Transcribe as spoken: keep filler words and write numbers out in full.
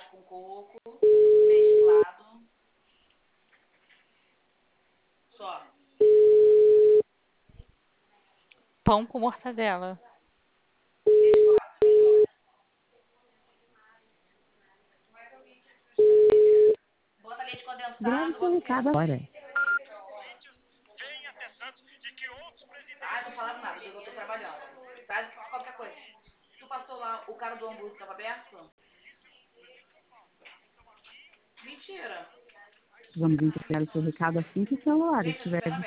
chocolate com coco, mesclado. Só. Pão com mortadela. Bota leite Grave condensado, seu bota o recado quê? agora. Ah, não falaram nada, eu tô trabalhando. Traz qualquer coisa. Tu passou lá, o cara do hambúrguer estava aberto? Mentira. Vamos entregar o seu recado assim que o celular Gente, eu estiver estiver aberto.